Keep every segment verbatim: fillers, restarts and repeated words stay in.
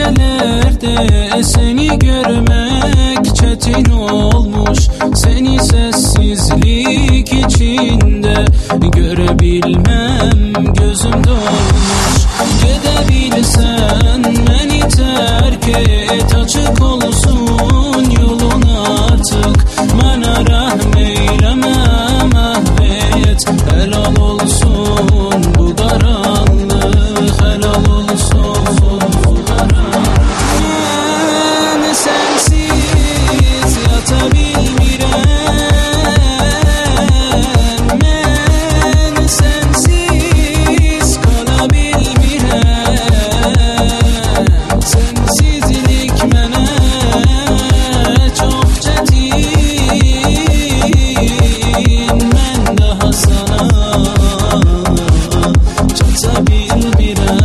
gecelerde seni görmek çetin olmuş. Seni sessizlik içinde görebilmem gözüm dolmuş. Gidebilsen beni terk et, açık olsun yolun artık. Bana rahmeyleme mahvet, helal olsun bu karanlık, helal olsun bu karanlık. Ben sensiz yatabilmirem, ben sensiz kalabilmirem. Sensizlik mənə çox çətin, mən daha sana çata bilmirəm.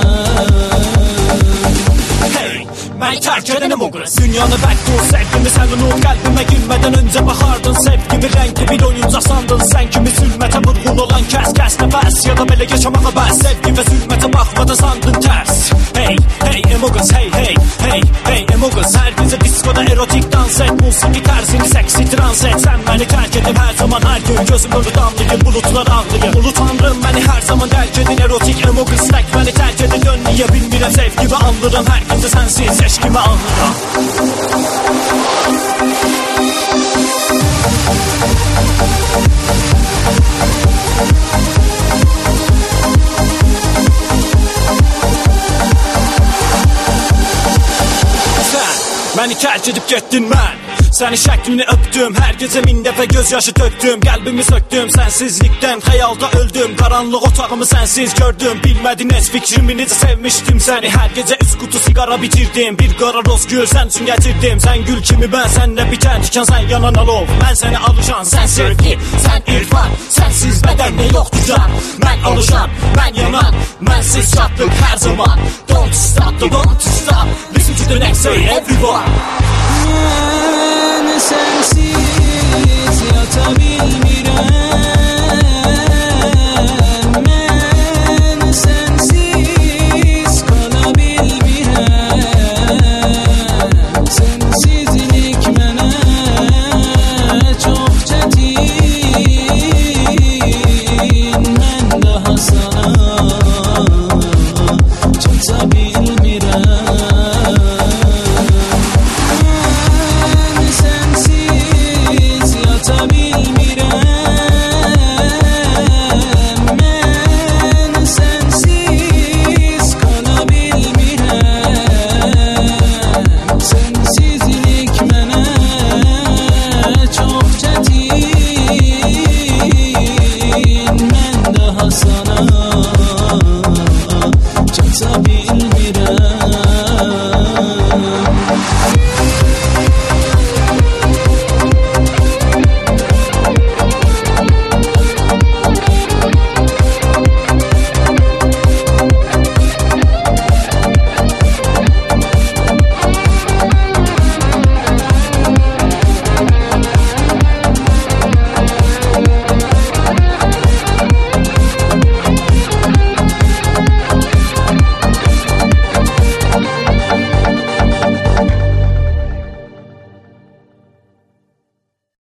Hey, beni terk edenim o kız. Dünyanı bekle o sevgimi sen unut. Kalbime girmeden önce bakardın sevgimi, renkli bir oyunca sandın. Sen kimi zulmete vurgun olan kes kes nefes, ya da böyle yaşamama ben sevgi ve zulmete bakmadan sandın ters. Hey hey emo kız, hey hey hey hey emo kız. Her gece diskoda erotik dans et, musiki tersini seksi trans et. Sen beni terk edip her zaman her gün gözüm önü damlayın, bulutlar ağlayın. Ulu tanrım beni her zaman terk edin, erotik emo kız. Tek beni terk edin, dön niye bilmirem sevgimi anlarım. Her gece sensiz eşkimi anlarım. Beni terk edip gittin ben, seni şəklini öptüm. Her gece bin defa gözyaşı döktüm. Kalbimi söktüm sensizlikten, hayalda öldüm. Karanlık otağımı sensiz gördüm. Bilmedin heç fikrimi necə sevmiştim seni. Her gece üç kutu sigara bitirdim. Bir qara roz gül sen için getirdim. Sen gül kimi ben senle biten tikan. Sen yanan alov ben seni alışan. Sen sevgi sen irfan, sensiz bedende yoktu can. Ben alışan ben yanan, bensiz çattık her zaman. Don't stop, don't stop, listen to the next say everyone. Ben sensiz yatabilmirem, ben sensiz kalabilmirem. Sensizlik mənə çox çətin, mən daha sana çata bilmirəm. Sana çata bilmirəm.